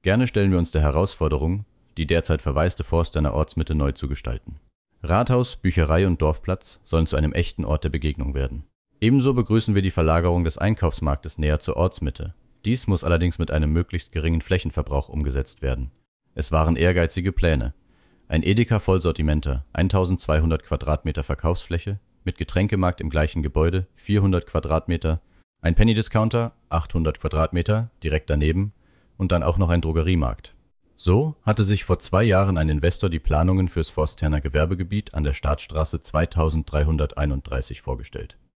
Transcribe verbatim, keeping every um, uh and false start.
Gerne stellen wir uns der Herausforderung, die derzeit verwaiste Forst einer Ortsmitte neu zu gestalten. Rathaus, Bücherei und Dorfplatz sollen zu einem echten Ort der Begegnung werden. Ebenso begrüßen wir die Verlagerung des Einkaufsmarktes näher zur Ortsmitte. Dies muss allerdings mit einem möglichst geringen Flächenverbrauch umgesetzt werden. Es waren ehrgeizige Pläne. Ein Edeka Vollsortimenter, eintausendzweihundert Quadratmeter Verkaufsfläche, mit Getränkemarkt im gleichen Gebäude, vierhundert Quadratmeter, ein Penny-Discounter, achthundert Quadratmeter, direkt daneben und dann auch noch ein Drogeriemarkt. So hatte sich vor zwei Jahren ein Investor die Planungen fürs Forsterner Gewerbegebiet an der Staatsstraße zweitausenddreihunderteinunddreißig vorgestellt.